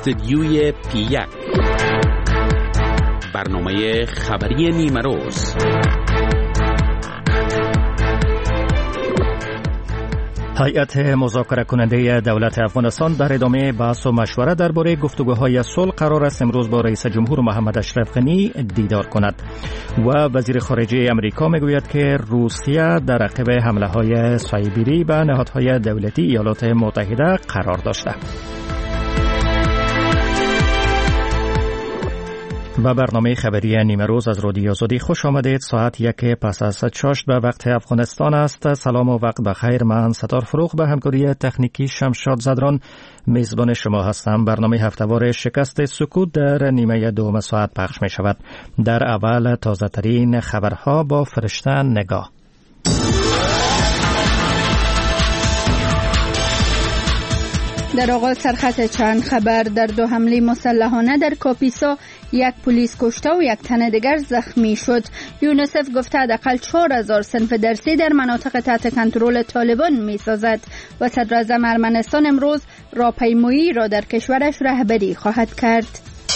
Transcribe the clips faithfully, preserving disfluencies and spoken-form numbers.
استدیوی پی یک، برنامه خبری نیمه روز. هیئت مذاکره کننده دولت افغانستان در ادامه بحث و مشورت درباره گفتگوهای صلح قرار است امروز با رئیس جمهور محمد اشرف غنی دیدار کند و وزیر خارجه امریکا میگوید که روسیه در عقب حمله‌های سایبری به نهادهای دولتی ایالات متحده قرار داشته. به برنامه خبری نیمه روز از رادیو آزادی خوش آمدید. ساعت یک پس از چاشت به وقت افغانستان است. سلام و وقت بخیر. من ستار فروغ به همکاری تکنیکی شمشاد زدران میزبان شما هستم. برنامه هفته‌وار شکست سکوت در نیمه دوم ساعت پخش می شود. در اول تازه ترین خبرها با فرشته نگاه. در آغاز سرخط چند خبر. در دو حمله مسلحانه در کاپیسا یک پلیس کشته و یک تن دیگر زخمی شد. یونیسف گفته حداقل چهار هزار صنف درسی در مناطق تحت کنترل طالبان می سازد و صدر اعظم ارمنستان امروز راهپیمایی را در کشورش رهبری خواهد کرد.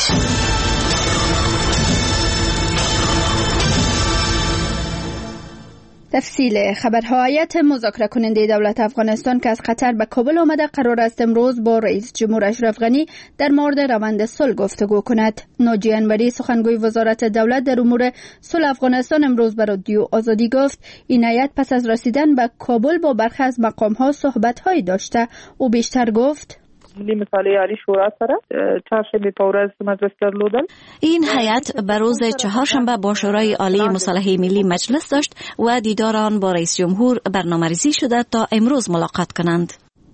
تفصیل خبرها. هیئت مذاکره کننده دولت افغانستان که از قطر به کابل آمده قرار است امروز با رئیس جمهور اشرف غنی در مورد روند صلح گفتگو کند. ناجی انوری سخنگوی وزارت دولت در امور صلح افغانستان امروز به رادیو آزادی گفت این هیئت پس از رسیدن به کابل با برخی از مقام‌ها صحبت‌هایی داشته. او بیشتر گفت ملی مطالعه عالی شورا سره چهارشنبه په ورځ مجلس درلودل. این هیئت به روز چهارشنبه با شورای عالی مصالحه ملی مجلس داشت و دیدار آن با رئیس جمهور برنامه‌ریزی شده تا امروز ملاقات کنند.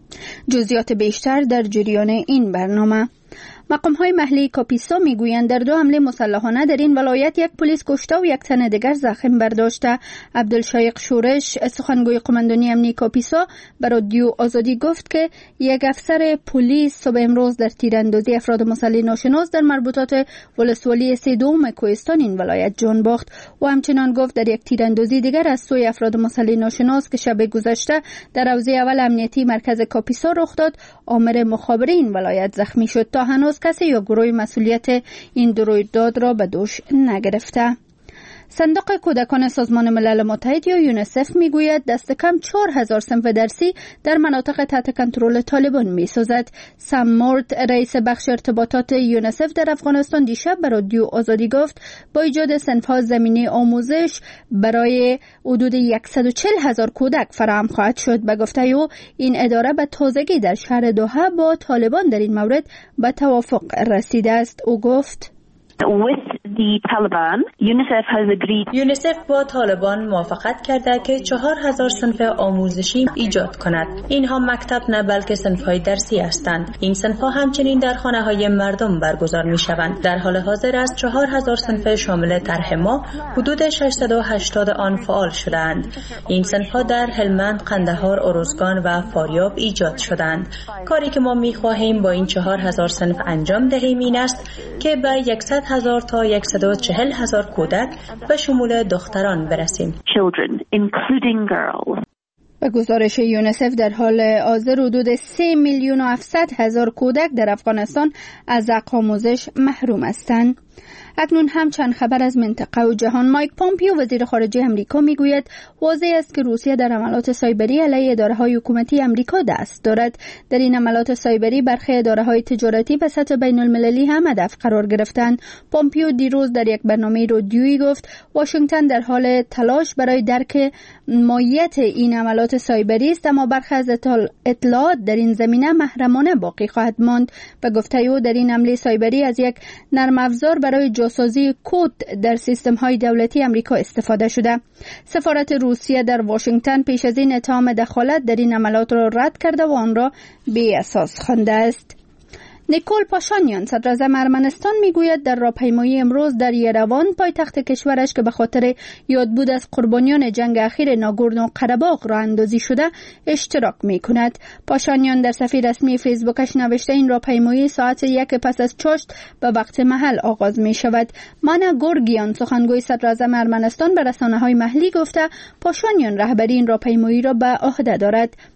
جزئیات بیشتر در جریان این برنامه. مقام‌های محلی کاپیسا میگویند در دو حمله مسلحانه در این ولایت یک پلیس کشته و یک تن دیگر زخم برداشته. عبدالشایق شورش سخنگوی قماندانی امنی کاپیسا به رادیو آزادی گفت که یک افسر پلیس صبح امروز در تیراندازی افراد مسلح ناشناس در مربوطات ولسوالی سیدوم کوهستان این ولایت جان باخت و همچنان گفت در یک تیراندازی دیگر از سوی افراد مسلح ناشناس که شب گذشته در حوزه اول امنیتی مرکز کاپیسا رخ داد آمر مخابره این ولایت زخمی شد. تا هنوز کسی یا گروه مسئولیت این رویداد را به دوش نگرفته. صندوق کودکان سازمان ملل متحد یا یونیسف میگوید دست کم چهار هزار صنف درسی در مناطق تحت کنترل طالبان میسازد. سم مورت رئیس بخش ارتباطات یونیسف در افغانستان دیشب به رادیو آزادی گفت با ایجاد صنف‌ها زمینه آموزش برای حدود صد و چهل هزار کودک فراهم خواهد شد. به گفته او این اداره به تازگی در شهر دوحه با طالبان در این مورد به توافق رسیده است. او گفت With the Taliban, UNICEF has agreed. یونیسف با طالبان موافقت کرده که چهار هزار صنف آموزشی ایجاد کند. اینها مکتب نه بلکه صنف‌های درسی هستند. این صنف‌ها همچنین در خانه‌های مردم برگزار می‌شوند. در حال حاضر از چهار هزار صنف شامل طرح ما حدود ششصد و هشتاد آن فعال شده‌اند. این صنف‌ها در هلمند، قندهار، ارزگان و فاریاب ایجاد شده‌اند. کاری که ما می‌خواهیم با این چهار هزار صنف انجام دهیم این است که به صد هزار تا صد و چهل هزار کودک به شمول دختران برسیم. Children, including girls. به گزارش یونیسف در حال حاضر حدود سه میلیون و هفتصد هزار کودک در افغانستان از حق آموزش محروم هستند. اکنون هم چند خبر از منطقه و جهان. مایک پومپیو وزیر خارجه امریکا میگوید واضح است که روسیه در عملات سایبری علیه اداره‌های حکومتی امریکا دست دارد. در این عملات سایبری برخی اداره‌های تجارتی به سطح بین‌المللی هم هدف قرار گرفتند. پومپیو دیروز در یک برنامه رادیویی گفت واشنگتن در حال تلاش برای درک ماهیت این عملات سایبری است اما برخی از اطلاعات در این زمینه محرمانه باقی خواهد ماند. به گفته او در این حمله سایبری از یک نرم افزار برای جاسازی کد در سیستم‌های دولتی امریکا استفاده شده. سفارت روسیه در واشنگتن پیش از این اتهام دخالت در این عملیات را رد کرده و آن را بی اساس خوانده است. نیکول پاشانیان صدر اعظم ارمنستان میگوید در راهپیمایی امروز در یروان پایتخت کشورش که به خاطر یادبود از قربانیان جنگ اخیر ناگورنو قره‌باغ راه اندازی شده اشتراک میکند. پاشانیان در صفحه رسمی فیسبوکش نوشته این راهپیمایی ساعت یک پس از چاشت به وقت محل آغاز می شود. مانا گورگیان سخنگوی صدر اعظم ارمنستان به رسانه‌های محلی گفته پاشانیان رهبری این راهپیمایی را به عهده دارد.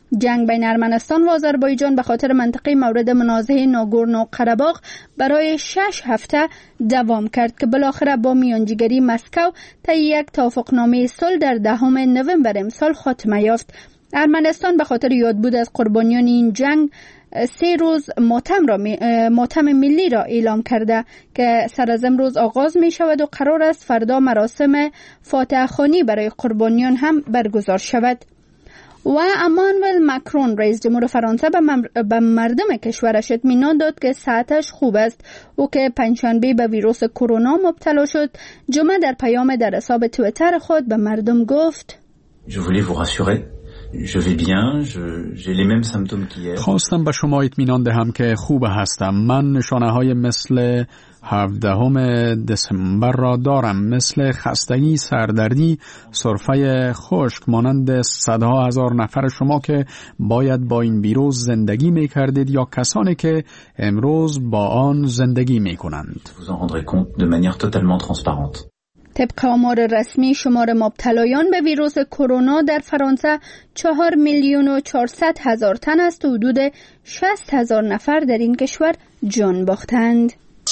جنگ بین ارمنستان و آذربایجان به خاطر منطقه مورد منازعه ناگورنو قره‌باغ برای شش هفته دوام کرد که بالاخره با میانجیگری مسکو طی یک توافقنامه صلح در دهم نوامبر امسال خاتمه یافت. ارمنستان به خاطر یادبود از قربانیان این جنگ سه روز ماتم را ماتم ملی را اعلام کرده که سر از امروز آغاز می شود و قرار است فردا مراسم فاتحه خوانی برای قربانیان هم برگزار شود. و امانوئل مکرون رئیس جمهور فرانسه به مردم کشورش اطمینان داد که صحتش خوب است. او که پنجشنبه به ویروس کرونا مبتلا شد، جمعه در پیام در حساب توییتر خود به مردم گفت: Je voulais vous rassurer. Je vais bien, je, j'ai les mêmes symptômes qu'hier. خواستم به شما اطمینان دهم که خوب هستم. من نشانه‌های مثل هفدهم دسامبر را دارم، مثل خستگی، سردردی، سرفه خشک، مانند صدها هزار نفر شما که باید با این ویروس زندگی می کردید یا کسانی که امروز با آن زندگی می کنند. Vous en rendrez compte de manière totalement transparente. طبق آمار رسمی شمار مبتلایان به ویروس کرونا در فرانسه چهار میلیون و چهارصد هزار تن است و حدود شصت هزار نفر در این کشور جان باختند.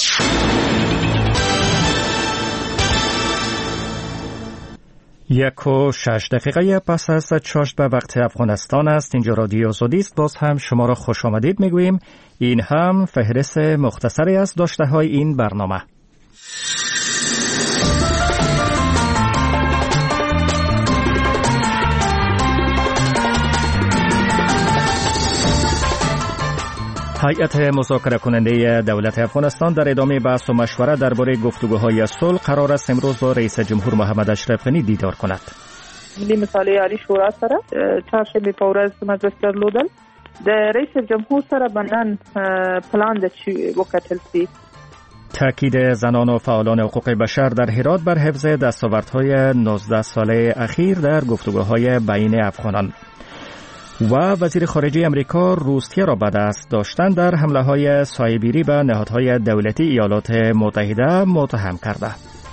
یک و شش دقیقه پس از چاشت به وقت افغانستان است. اینجا رادیو آزادی است. باز هم شما را خوش آمدید میگوییم. این هم فهرست مختصری از داشته های این برنامه. هیئت مذاکره کننده دولت افغانستان در ادامه بحث و مشوره درباره گفتگوهای صلح قرار است امروز با رئیس جمهور محمد اشرف غنی دیدار کند. ملی مصالحه عالی شورا سره چهارشنبه په ورځ مجلس درلودل د رئیس جمهور سره بنن پلان د چی وکتل سی. تاکید زنان و فعالان حقوق بشر در هرات بر حفظ دستاوردهای نوزده ساله اخیر در گفتگوهای بین افغانان. و وزیر خارجه امریکا روسیه را به دست داشتن در حمله‌های سایبری به نهادهای دولتی ایالات متحده متهم کرده.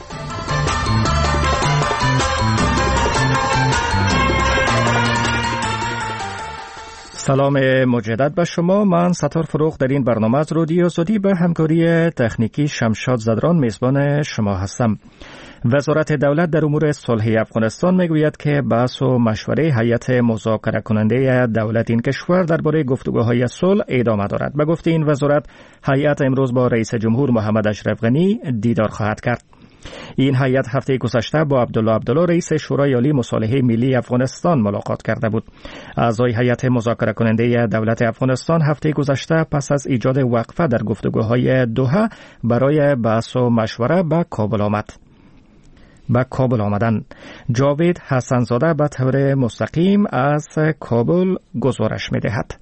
سلام مجدد به شما. من ستار فروغ در این برنامه از رادیو آزادی به همکاری تکنیکی شمشاد زدران میزبان شما هستم. وزارت دولت در امور صلح افغانستان میگوید که بحث و مشوره هیئت مذاکره کننده دولت این کشور درباره گفتگوهای صلح ادامه دارد. به گفته این وزارت، هیئت امروز با رئیس جمهور محمد اشرف غنی دیدار خواهد کرد. این هیئت هفته گذشته با عبدالله عبدالله رئیس شورای عالی مصالحه ملی افغانستان ملاقات کرده بود. اعضای هیئت مذاکره کننده دولت افغانستان هفته گذشته پس از ایجاد وقفه در گفتگوهای دوحه برای بحث و مشوره به کابل آمد. به کابل آمدن. جاوید حسنزاده به طور مستقیم از کابل گزارش می دهد.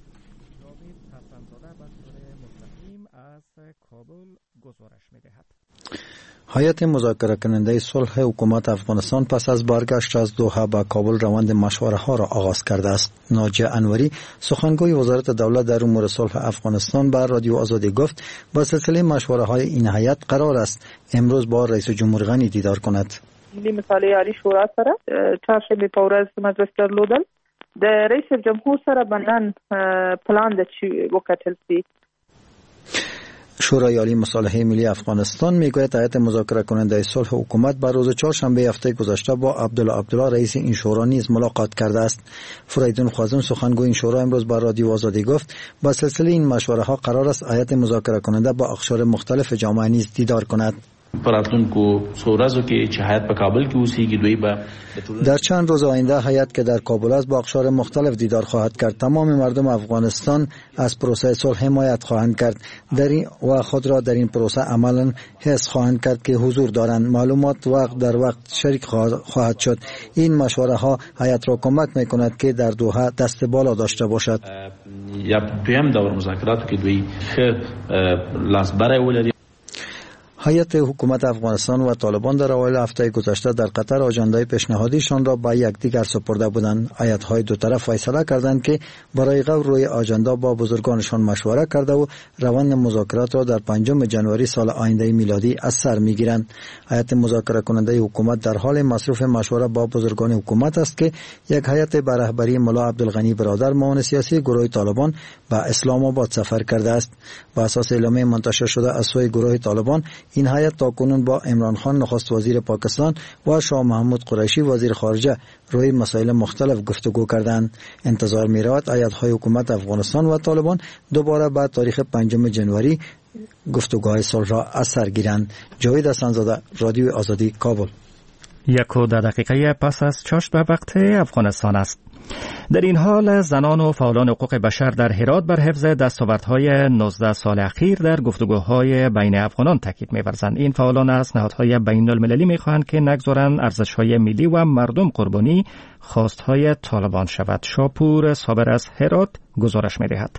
هیئت مذاکره کننده صلح حکومت افغانستان پس از برگشت از دوحه به کابل روند مشوره ها را آغاز کرده است. ناجیه انوری سخنگوی وزارت دولت در امور صلح افغانستان به رادیو آزادی گفت با سلسله مشوره های این هیئت قرار است امروز با رئیس جمهور غنی دیدار کند. ملی مصالحه عالی شورا سره چهارشنبه په ورځ مجلس درلودل د رئیس جمهور سره بنن پلان د چی وکتل سی. شورای عالی مصالحه ملی افغانستان میگوید هیئت مذاکره کننده صلح حکومت بر روز چهارشنبه هفته گذشته با عبدالله عبدالله رئیس این شورا نیز ملاقات کرده است. فریدون خازم سخنگوی این شورا امروز بر رادیو آزادی گفت با سلسله این مشوره ها قرار است هیئت مذاکره کننده با اقشار مختلف جامعه نیز دیدار کند. در چند روز آینده هیئت که در کابل است با اقشار مختلف دیدار خواهد کرد. تمام مردم افغانستان از پروسه صلح حمایت خواهند کرد در این و خود را در این پروسه عملا حس خواهند کرد که حضور دارند. معلومات وقت در وقت شریک خواهد شد. این مشوره ها هیئت را کمک میکند که در دوحه دست بالا داشته باشد. هیئت حکومت افغانستان و طالبان در اوایل هفته گذشته در قطر آژاندای پیشنهادیشان را به یکدیگر سپرده بودند. هیئت‌های دو طرف فیصله کردند که برای قبل روی آژاندا با بزرگانشان مشوره کرده و روند مذاکرات را در پنجم ژانویه سال آینده میلادی از سر میگیرند. هیئت مذاکره کننده حکومت در حال مصروف مشوره با بزرگان حکومت است که یک هیئت به رهبری ملا عبدالغنی برادر معاون سیاسی گروه طالبان به اسلام آباد سفر کرده است. بر اساس اعلامیه منتشر شده از سوی گروه طالبان، این هیئت تاکنون با عمران خان نخست وزیر پاکستان و شاه محمود قریشی وزیر خارجه روی مسائل مختلف گفتگو کردند. انتظار می رود هیئت‌های حکومت افغانستان و طالبان دوباره به تاریخ پنجم ژانویه گفتگوهای صلح را از سر گیرند. جاوید حسن‌زاده، رادیو آزادی، کابل. یک و ده دقیقه پس از چاشت به وقت افغانستان است. در این حال زنان و فعالان حقوق بشر در هرات بر حفظ دستاوردهای نوزده سال اخیر در گفتگوهای بین افغانان تاکید می‌ورزند. این فعالان از نهادهای بین المللی می‌خواهند که نگذارند ارزش‌های ملی و مردم قربانی خواستهای طالبان شود. شاپور صابر از هرات گزارش می‌دهد.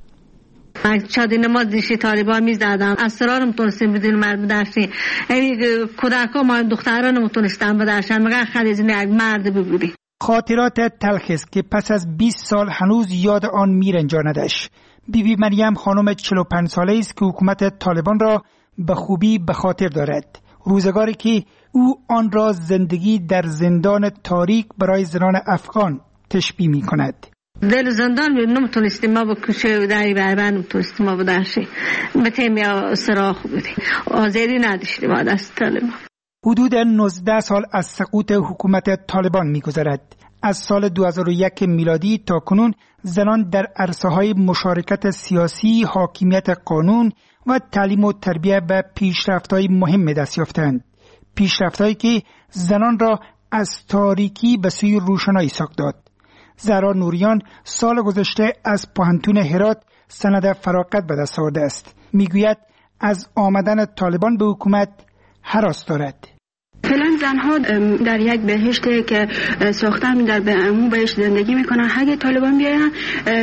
شاید نماز دیشی طالبان میزدم اسرار متونستیم بدون مرد بداشتیم ای کودکا ما دختران متونستم بداشتن مگر خلیز نه مرد بودی. خاطرات تلخی است که پس از بیست سال هنوز یاد آن میرنجاندش. بی بی مریم خانم چهل و پنج ساله است که حکومت طالبان را به خوبی به خاطر دارد. روزگاری که او آن را زندگی در زندان تاریک برای زنان افغان تشبیه می کند. دل زندان نمیتونستیم ما با کوچه دایی بربند نمیتونستیم ما بداشتیم بتیم یا سراخ بودیم آزادی نداشتیم از دست طالبان. حدود نوزده سال از سقوط حکومت طالبان می‌گذرد. از سال دو هزار و یک میلادی تا کنون زنان در عرصه‌های مشارکت سیاسی، حاکمیت قانون و تعلیم و تربیت به پیشرفت‌های مهم دست یافتند. پیشرفت‌هایی که زنان را از تاریکی به سوی روشنایی ساق داد. زهرا نوریان سال گذشته از پوهنتون هرات سند فراغت به دست آورده است. میگوید از آمدن طالبان به حکومت هراس دارد. فعلا زنها در یک بهشتی که ساختن در به امو بهشت زندگی میکنن. اگه طالبان بیاین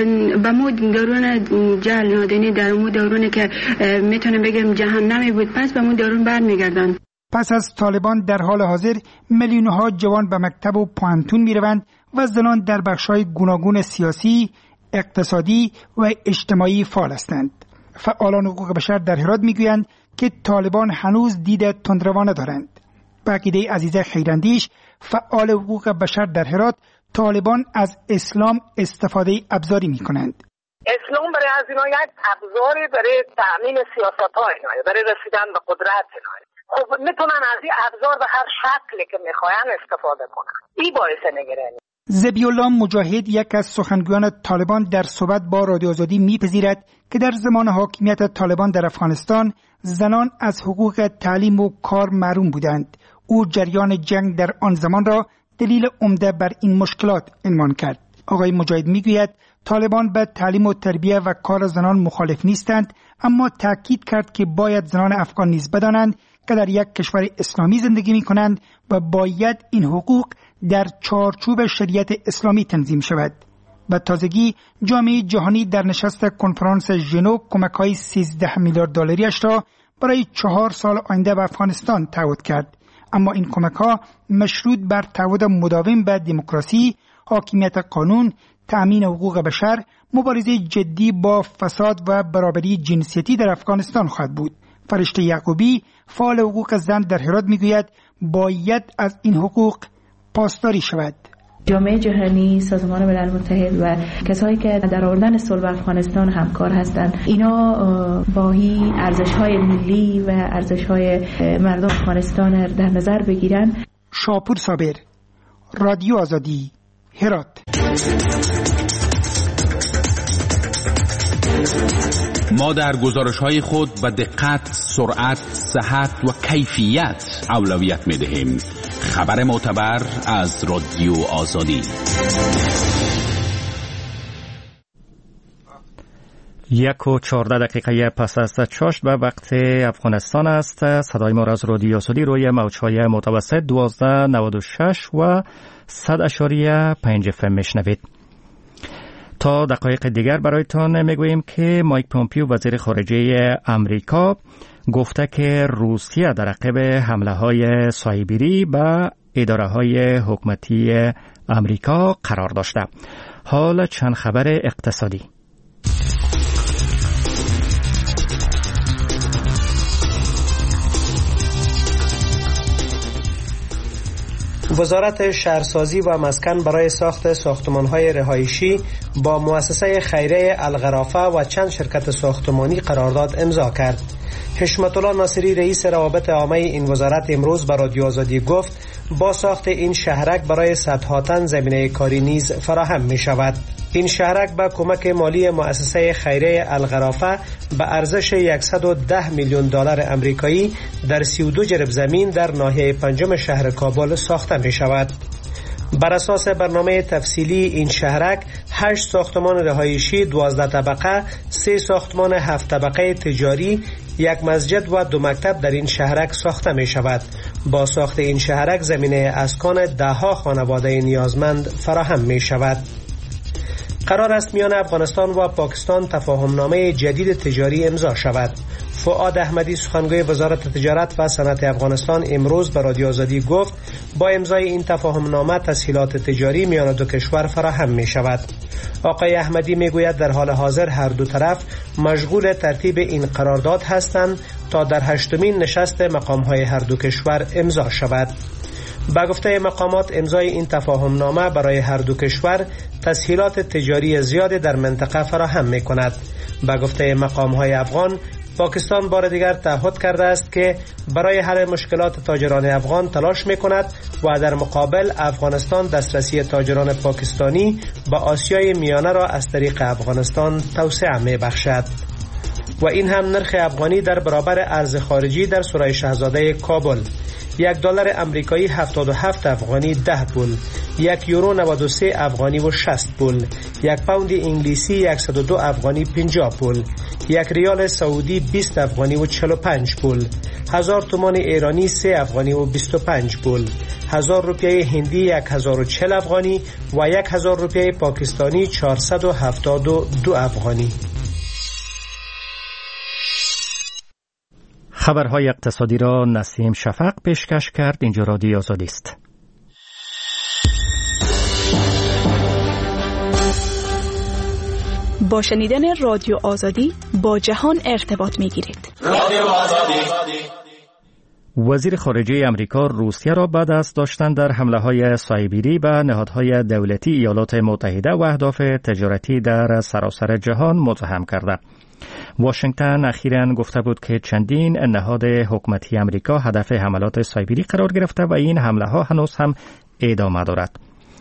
به مو درون جهل نادینی در مو درونی که میتونه بگم جهنمی بود پس به مو درون برمیگردن. پس از طالبان در حال حاضر میلیون‌ها جوان به مکتب و پوهنتون میروند و زنان در بخش‌های گوناگون سیاسی، اقتصادی و اجتماعی فعال هستند. فعالان حقوق بشر در هرات میگویند که طالبان هنوز دید تندروانه دارند. به عقیده عزیزه خیراندیش فعال حقوق بشر در هرات، طالبان از اسلام استفاده ابزاری میکنند. اسلام برای از اینا یک ابزاری برای تأمین سیاست‌های اینا، برای رسیدن به قدرت اینا. خب میتونن از این ابزار به هر شکلی که میخواین استفاده کنن. این باعث نگرانی. ذبیح الله مجاهد یک از سخنگویان طالبان در صحبت با رادیو آزادی میپذیرد که در زمان حاکمیت طالبان در افغانستان زنان از حقوق تعلیم و کار محروم بودند. او جریان جنگ در آن زمان را دلیل عمده بر این مشکلات عنوان کرد. آقای مجاهد میگوید طالبان به تعلیم و تربیت و کار زنان مخالف نیستند، اما تاکید کرد که باید زنان افغان نیز بدانند که در یک کشور اسلامی زندگی می کنند و باید این حقوق در چارچوب شریعت اسلامی تنظیم شود. به تازگی جامعه جهانی در نشست کنفرانس ژنو کمک‌های سیزده میلیارد دلاریش را برای چهار سال آینده به افغانستان تعهد کرد. اما این کمک‌ها مشروط بر تعهد مداوم به دموکراسی، حاکمیت قانون، تأمین حقوق بشر، مبارزه جدی با فساد و برابری جنسیتی در افغانستان خواهد بود. فرشته یعقوبی فعال حقوق زن در هرات میگوید باید از این حقوق پاسداری شود. جامعه جهانی، سازمان ملل متحد و کسایی که در آوردن صلح افغانستان همکار هستند، اینا باهی ارزش‌های ملی و ارزش‌های مردم افغانستان در نظر بگیرن. شاپور صابر، رادیو آزادی، هرات. ما در گزارش‌های خود به دقت، سرعت، صحت و کیفیت اولویت می‌دهیم. خبر معتبر از رادیو آزادی. یک و چهارده دقیقه پس از چاشت به وقت افغانستان است. صدای ما را از رادیو آزادی روی موج‌های متوسط دوازده نود و شش و صد اشاری پنج اف ام میشنوید. تا دقایق دیگر برایتان میگوییم که مایک پومپیو وزیر خارجه امریکا گفته که روسیه در عقب حمله های سایبری به اداره های حکومتی امریکا قرار داشته. حال چند خبر اقتصادی. وزارت شهرسازی و مسکن برای ساخت ساختمان‌های رهایشی با مؤسسه خیریه الغرافه و چند شرکت ساختمانی قرارداد امضا کرد. حشمت الله ناصری رئیس روابط عامه این وزارت امروز به رادیو آزادی گفت با ساخت این شهرک برای صدها تن زمینه کاری نیز فراهم می شود. این شهرک با کمک مالی مؤسسه خیریه الغرافه به ارزش صد و ده میلیون دلار آمریکایی در سی و دو جرب زمین در ناحیه پنجم شهر کابل ساخته می شود. بر اساس برنامه تفصیلی این شهرک هشت ساختمان رهایشی دوازده طبقه، سه ساختمان هفت طبقه تجاری، یک مسجد و دو مکتب در این شهرک ساخته می شود. با ساخت این شهرک زمینه اسکان ده ها خانواده نیازمند فراهم می شود. قرار است میان افغانستان و پاکستان تفاهمنامه جدید تجاری امضا شود. فؤاد احمدی سخنگوی وزارت تجارت و صنعت افغانستان امروز به رادیو آزادی گفت با امضای این تفاهمنامه تسهیلات تجاری میان دو کشور فراهم می شود. آقای احمدی می گوید در حال حاضر هر دو طرف مشغول ترتیب این قرارداد هستند تا در هشتمین نشست مقام‌های هر دو کشور امضا شود. با گفته مقامات امضای این تفاهمنامه برای هر دو کشور تسهیلات تجاری زیادی در منطقه فراهم می کند. با گفته مقام‌های افغان پاکستان بار دیگر تعهد کرده است که برای حل مشکلات تاجران افغان تلاش می کند و در مقابل افغانستان دسترسی تاجران پاکستانی به آسیای میانه را از طریق افغانستان توسعه می بخشد. و این هم نرخ افغانی در برابر ارز خارجی در سرای شاهزاده کابل: یک دلار امریکایی هفتاد و هفت افغانی ده پول، یک یورو نود و سه افغانی و شصت پول، یک پوند انگلیسی صد و دو افغانی پنجاه پول، یک ریال سعودی بیست افغانی و چهل و پنج پول، هزار تومان ایرانی سه افغانی و بیست و پنج پول، هزار روپیه هندی یک هزار و چهل افغانی و یک هزار روپیه پاکستانی چهارصد و هفتاد و دو افغانی. خبرهای اقتصادی را نسیم شفق پیشکش کرد. اینجا رادیو آزادی است. با شنیدن رادیو آزادی با جهان ارتباط می‌گیرید. رادیو آزادی. وزیر خارجه امریکا روسیه را بعد از داشتن در حمله‌های سایبری به نهادهای دولتی ایالات متحده و اهداف تجارتی در سراسر جهان متهم کرده. واشنگتن اخیراً گفته بود که چندین نهاد حکومتی امریکا هدف حملات سایبری قرار گرفته و این حمله‌ها هنوز هم ادامه دارد.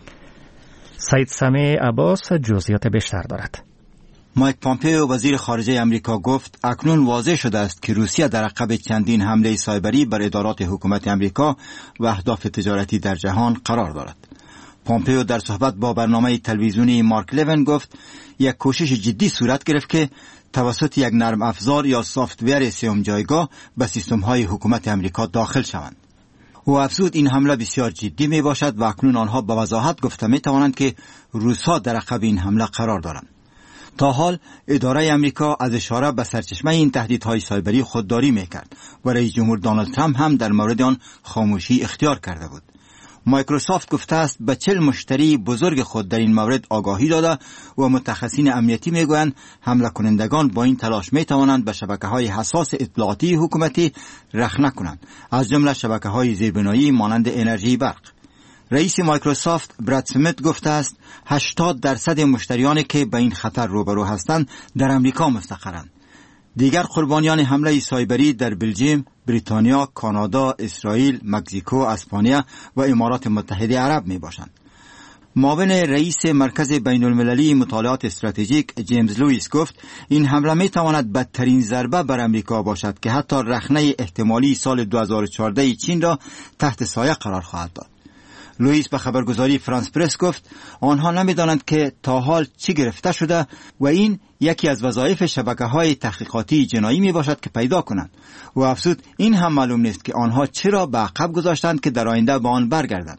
سید سمیع عباس جزئیات بیشتر دارد. مایک پومپیو وزیر خارجه امریکا گفت اکنون واضح شده است که روسیه در عقب چندین حمله سایبری بر ادارات حکومت امریکا و اهداف تجارتی در جهان قرار دارد. پومپیو در صحبت با برنامه تلویزیونی مارک لیون گفت یک کوشش جدی صورت گرفت که توسط یک نرم افزار یا سافت‌ور سوم جایگاه به سیستم‌های حکومت امریکا داخل شوند. او افزود این حمله بسیار جدی می باشد و اکنون آنها به وضاحت گفته می توانند که روس‌ها در عقب این حمله قرار دارند. تا حال اداره امریکا از اشاره به سرچشمه این تهدیدهای سایبری خودداری می کرد و رئیس جمهور دونالد ترامپ هم در مورد آن خاموشی اختیار کرده بود. مایکروسافت گفته است به چهل مشتری بزرگ خود در این مورد آگاهی داده و متخصصین امنیتی میگویند حمله کنندگان با این تلاش می توانند به شبکه‌های حساس اطلاعاتی حکومتی رخنه کنند، از جمله شبکه‌های زیربنایی مانند انرژی برق. رئیس مایکروسافت براد سمیت گفته است هشتاد درصد مشتریانی که به این خطر روبرو هستند در امریکا مستقرند. دیگر قربانیان حمله سایبری در بلژیم، بریتانیا، کانادا، اسرائیل، مکزیکو، اسپانیا و امارات متحده عرب می باشند. معاون رئیس مرکز بین المللی مطالعات استراتژیک جیمز لوئیس گفت این حمله می تواند بدترین ضربه بر امریکا باشد که حتی رخنه احتمالی سال دو هزار و چهارده چین را تحت سایه قرار خواهد داد. لوئیس به خبرگزاری فرانس پرس گفت آنها نمی‌دانند که تا حال چی گرفته شده و این یکی از وظایف شبکه‌های تحقیقاتی جنایی میباشد که پیدا کنند. و افزود این هم معلوم نیست که آنها چرا به عقب گذاشتند که در آینده به آن برگردند.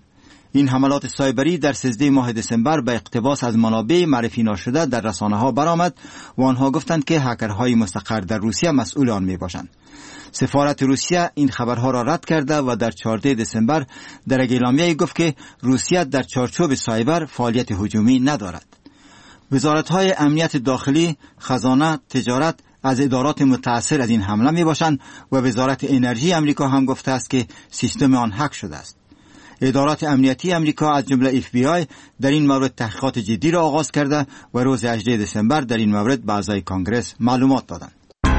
این حملات سایبری در سیزده ماه دسامبر به اقتباس از منابع معرفی نشده در رسانه‌ها برآمد و آنها گفتند که هکرهای مستقر در روسیه مسئول آن میباشند. سفارت روسیه این خبرها را رد کرده و در چهاردهم دسامبر در یک اعلامیه گفت که روسیه در چارچوب سایبر فعالیت هجومی ندارد. وزارت‌های امنیت داخلی، خزانه، تجارت از ادارات متأثر از این حمله میباشند و وزارت انرژی امریکا هم گفته است که سیستم آن هک شده است. ادارات امنیتی امریکا از جمله اف بی آی در این مورد تحقیقات جدی را آغاز کرده و روز هجدهم دسامبر در این مورد به اعضای کنگره معلومات دادند.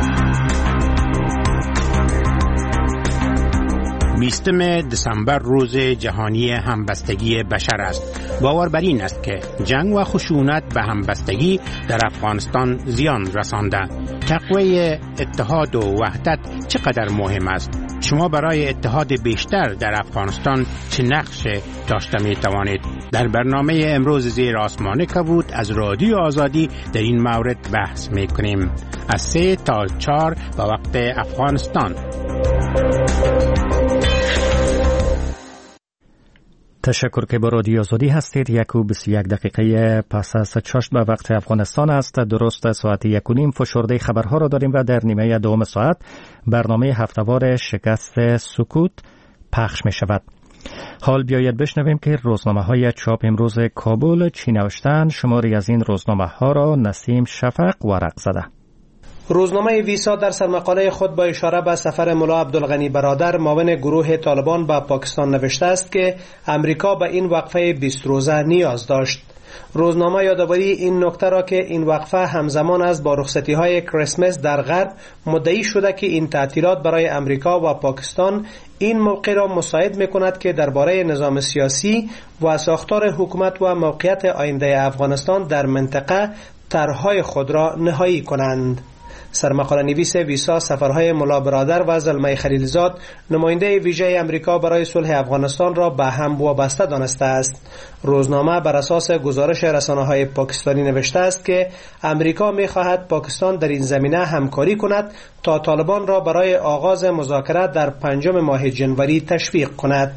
بیستم دسامبر روز جهانی همبستگی بشر است. باور بر این است که جنگ و خشونت به همبستگی در افغانستان زیان رسانده. تقویت اتحاد و وحدت چقدر مهم است؟ شما برای اتحاد بیشتر در افغانستان چه نقش داشته می توانید؟ در برنامه امروز زیر آسمان کبود از رادیو آزادی در این مورد بحث می کنیم. از سه تا چهار به وقت افغانستان. تشکر که با رادیو آزادی هستید. یک و بیست و یک دقیقه پس از چاشت به وقت افغانستان است. درست ساعت یک و نیم فشرده خبرها را داریم و در نیمه دوم ساعت برنامه هفته‌وار شکست سکوت پخش می شود. حال بیایید بشنویم که روزنامه های چاپ امروز کابل چی نوشتند. شماری از این روزنامه ها را نسیم شفق ورق زده. روزنامه ویسا در سرمقاله خود با اشاره به سفر ملا عبدالغنی برادر معاون گروه طالبان به پاکستان نوشته است که امریکا به این وقفه بیست روزه نیاز داشت. روزنامه یادآوری این نکته را که این وقفه همزمان است با رخصتی‌های کریسمس در غرب مدعی شده که این تعطیلات برای امریکا و پاکستان این موقع را مساعد می‌کند که درباره نظام سیاسی و ساختار حکومت و موقعیت آینده افغانستان در منطقه طرح‌های خود را نهایی کنند. سرمقاله نویس ویسا سفرهای ملا برادر و زلمه خلیلزاد نماینده ویژه امریکا برای صلح افغانستان را به هم وابسته دانسته است. روزنامه بر اساس گزارش رسانه‌های پاکستانی نوشته است که امریکا می‌خواهد پاکستان در این زمینه همکاری کند تا طالبان را برای آغاز مذاکرات در پنجم ماه جنوری تشویق کند.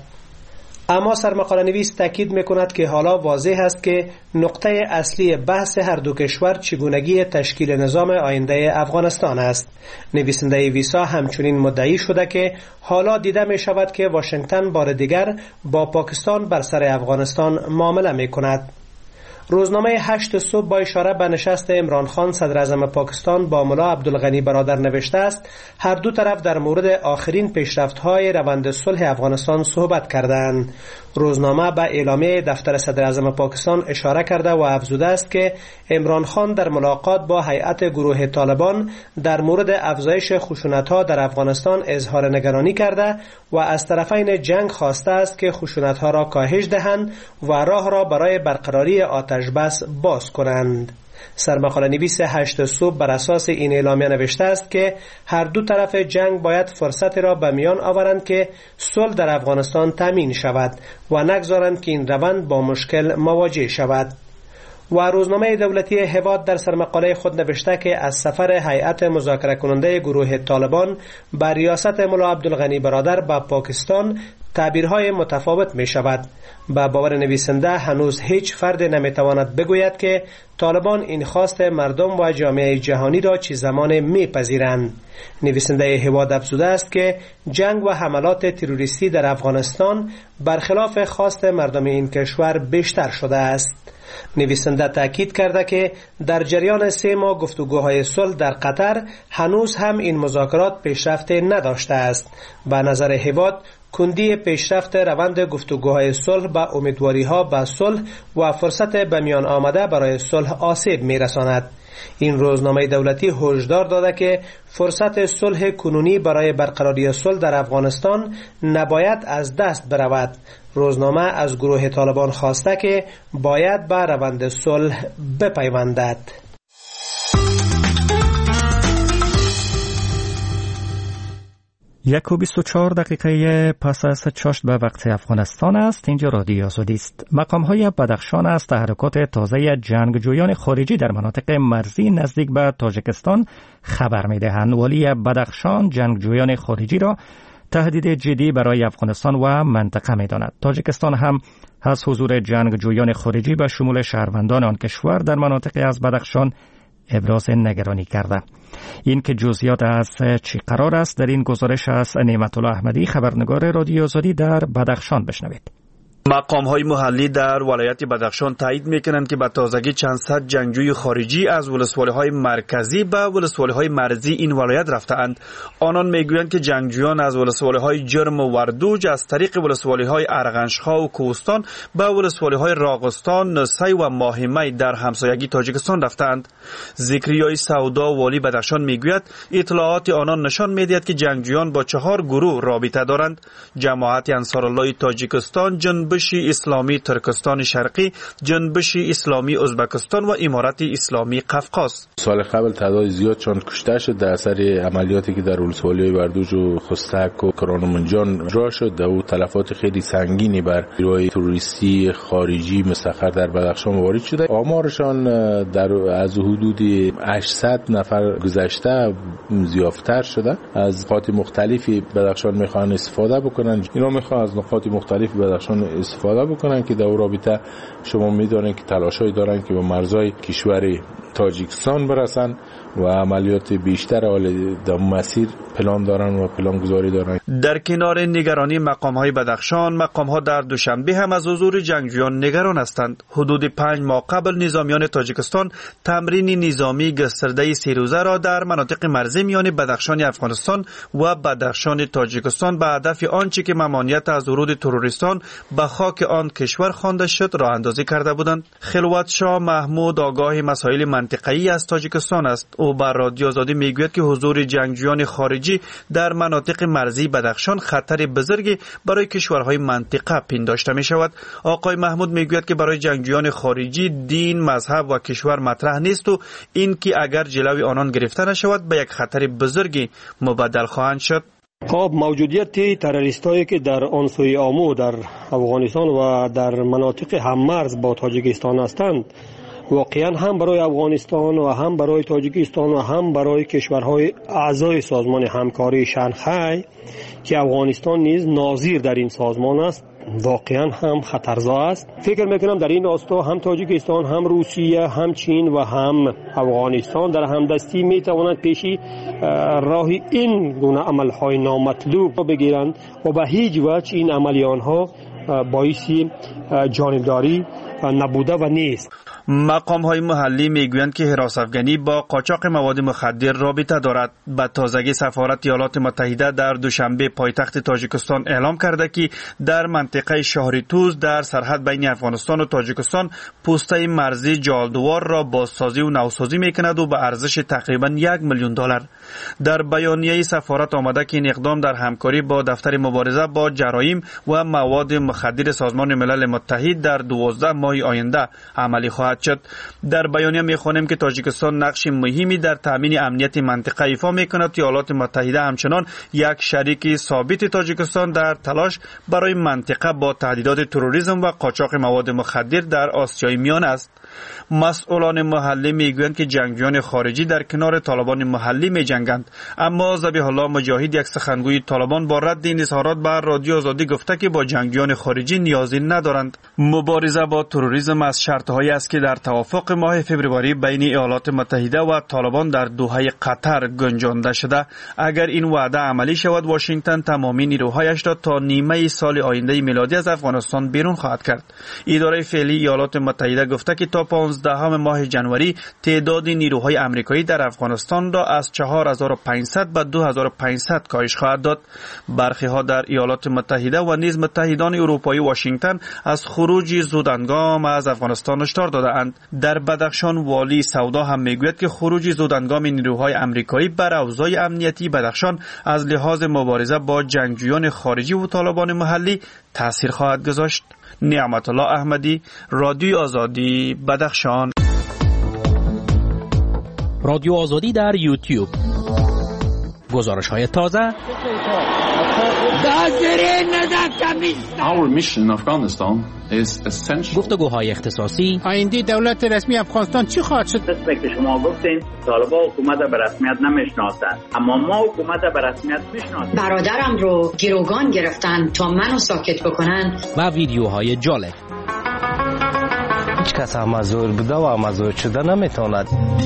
اما سرمقاله نویس تاکید می‌کند که حالا واضح است که نقطه اصلی بحث هر دو کشور چگونگی تشکیل نظام آینده افغانستان است. نویسنده ویسا همچنین مدعی شده که حالا دیده می شود که واشنگتن بار دیگر با پاکستان بر سر افغانستان معامله می‌کند. روزنامه هشت صبح با اشاره به نشست عمران خان صدر اعظم پاکستان با ملا عبدالغنی برادر نوشته است هر دو طرف در مورد آخرین پیشرفت‌های روند صلح افغانستان صحبت کردند. روزنامه به اعلامیه دفتر صدر اعظم پاکستان اشاره کرده و افزوده است که عمران خان در ملاقات با هیئت گروه طالبان در مورد افزایش خشونت‌ها در افغانستان اظهار نگرانی کرده و از طرفین جنگ خواسته است که خشونت‌ها را کاهش دهند و راه را برای برقراری آتش بس باز کنند. سرمقاله نویس هشت صبح بر اساس این اعلامیه نوشته است که هر دو طرف جنگ باید فرصتی را به میان آورند که صلح در افغانستان تامین شود و نگذارند که این روند با مشکل مواجه شود. و روزنامه دولتی هواد در سرمقاله خود نوشته که از سفر هیئت مذاکره کننده گروه طالبان بر ریاست ملا عبدالغنی برادر به پاکستان تعبیرهای متفاوت می شود. با باور نویسنده هنوز هیچ فرد نمی تواند بگوید که طالبان این خواست مردم و جامعه جهانی را چه زمان می پذیرند. نویسنده هواد افزوده است که جنگ و حملات تروریستی در افغانستان برخلاف خواست مردم این کشور بیشتر شده است. نویسنده تاکید کرده که در جریان سه ماه گفتگوهای صلح در قطر هنوز هم این مذاکرات پیشرفت نداشته است. به نظر هواد کندی پیشرفت روند گفتگوهای صلح به امیدواری‌ها به صلح و فرصت به میان آمده برای صلح آسیب می‌رساند. این روزنامه دولتی هشدار داده که فرصت صلح کنونی برای برقراری صلح در افغانستان نباید از دست برود. روزنامه از گروه طالبان خواسته که باید به روند صلح بپیوندد. یک و بیست و چهار دقیقه پس از چاشت به وقت افغانستان است. اینجا رادیو آزادی است. مقام های بدخشان از تحرکات تازه جنگجویان خارجی در مناطق مرزی نزدیک به تاجیکستان خبر می دهند. والی بدخشان جنگجویان خارجی را تهدید جدی برای افغانستان و منطقه می داند. تاجیکستان هم از حضور جنگجویان خارجی به شمول شهروندان آن کشور در مناطقی از بدخشان ابراز نگرانی کرده. این که جزئیات از چی قرار است در این گزارش از نعمت الله احمدی خبرنگار رادیو آزادی در بدخشان بشنوید. مقام‌های محلی در ولایت بدخشان تایید می‌کنند که به تازگی چند صد جنگجوی خارجی از ولسوالی‌های مرکزی به ولسوالی‌های مرزی این ولایت رفته‌اند. آنان می‌گویند که جنگجویان از ولسوالی‌های جرم و وردوج از طریق ولسوالی‌های ارغنش‌خا و کوهستان به ولسوالی‌های راغستان، نسی و ماهمی در همسایگی تاجیکستان رفته‌اند. ذکریای سودا والی بدخشان می‌گوید اطلاعات آنان نشان می‌دهد که جنگجویان با چهار گروه رابطه دارند: جماعت انصارالله تاجیکستان، جنبش اسلامی ترکستان شرقی، جنبش اسلامی ازبکستان و امارت اسلامی قفقاز. سال قبل تعداد زیاد چون کشته شد در اثر عملیاتی که در ولسوالی وردوج و خستک و کرانمنجان اجرا شد و تلفات خیلی سنگینی بر نیروهای تروریستی خارجی مستقر در بدخشان وارد شده. آمارشان در از حدود هشتصد نفر گذشته زیادتر شده. از نقاط مختلفی بدخشان میخوان استفاده بکنن. اینا میخوان از نقاط مختلفی بدخشان استفاده بکنن که در رابطه شما میدونن که تلاشای دارن که به مرزهای کشور تاجیکستان برسن و عملیات بیشتر حال در مسیر پلان دارن و پلان گذاری دارن. در کنار نگرانی مقام‌های بدخشان، مقام‌ها در دوشنبه هم از حضور جنگجویان نگران هستند. حدود پنج ماه قبل نظامیان تاجیکستان تمرین نظامی گسترده سه روزه را در مناطق مرزی میان بدخشان افغانستان و بدخشان تاجیکستان به هدف آنچه که ممانعت از ورود تروریستان به خاک آن کشور خوانده شد راه اندازی کرده بودند. خلوت شاه محمود آگاه مسائل منطقه‌ای از تاجیکستان است. او بر رادیو آزادی میگوید که حضور جنگجویان خارجی در مناطق مرزی بدخشان خطر بزرگی برای کشورهای منطقه پنداشته می شود. آقای محمود میگوید که برای جنگجویان خارجی دین، مذهب و کشور مطرح نیست و این که اگر جلوی آنان گرفته نشود به یک خطر بزرگی مبدل خواهند شد. خب موجودیت تروریستایی که در آن سوی آمو در افغانستان و در مناطق هممرز با تاجیکستان هستند واقعا هم برای افغانستان و هم برای تاجیکستان و هم برای کشورهای اعضای سازمان همکاری شانگهای که افغانستان نیز ناظر در این سازمان است واقعا هم خطرزا است. فکر میکنم در این راستا هم تاجیکستان، هم روسیه، هم چین و هم افغانستان در همدستی میتوانند پیشی راه این گونه عملهای نامطلوب بگیرند و به هیچ وجه این عملیان ها باعث جانبداری نبوده و نیست. مقام های محلی میگویند که حراس افغانی با قاچاق مواد مخدر رابطه دارد. به تازگی سفارت ایالات متحده در دوشنبه پایتخت تاجیکستان اعلام کرده که در منطقه شهریتوز در سرحد بین افغانستان و تاجیکستان پوسته مرزی جالدوار را بازسازی و نوسازی میکند و به ارزش تقریبا یک میلیون دلار. در بیانیه سفارت آمده که این اقدام در همکاری با دفتر مبارزه با جرایم و مواد مخدر سازمان ملل متحد در دوازده ماه آینده عملی خواهد شد. در بیانیه می‌خوانیم که تاجیکستان نقش مهمی در تامین امنیت منطقه ایفا می‌کند. ایالات متحده همچنان یک شریک ثابت تاجیکستان در تلاش برای منطقه با تهدیدات تروریسم و قاچاق مواد مخدر در آسیای میانه است. مسئولان محلی میگویند که جنگجویان خارجی در کنار طالبان محلی میجنگند، اما ذبیح الله مجاهد یک سخنگوی طالبان با رد این اظهارات بر رادیو آزادی گفته که با جنگجویان خارجی نیازی ندارند. مبارزه با تروریسم از شرطهایی است که در توافق ماه فوریه بین ایالات متحده و طالبان در دوحه قطر گنجانده شده. اگر این وعده عملی شود واشنگتن تمامی نیروهایش را تا نیمه سال آینده میلادی از افغانستان بیرون خواهد کرد. اداره فعلی ایالات متحده گفته که تا پانزدهم ماه جنوری تعداد نیروهای آمریکایی در افغانستان را از چهار هزار و پانصد به دو هزار و پانصد کاهش خواهد داد. برخی ها در ایالات متحده و نیز متحدان اروپایی واشنگتن از خروج زودهنگام از افغانستان هشدار داده‌اند. در بدخشان والی سودا هم میگوید که خروج زودهنگام نیروهای آمریکایی بر اوضاع امنیتی بدخشان از لحاظ مبارزه با جنگجویان خارجی و طالبان محلی تاثیر خواهد گذاشت. نعمت الله احمدی، رادیو آزادی، بدخشان. رادیو آزادی در یوتیوب. گزارش‌های تازه. Our mission in Afghanistan is essential. گفتگوهای اختصاصی. آینده دولت رسمی افغانستان چی خواهد شد؟ مثل که شما گفتین طالبان حکومت به رسمیت نمیشناسند، اما ما حکومت به رسمیت میشناسیم. برادرم رو گروگان گرفتن تا منو ساکت بکنن. و ویدیوهای جالب. هیچ کس هم مزور بوده و مزور شده نمیتواند.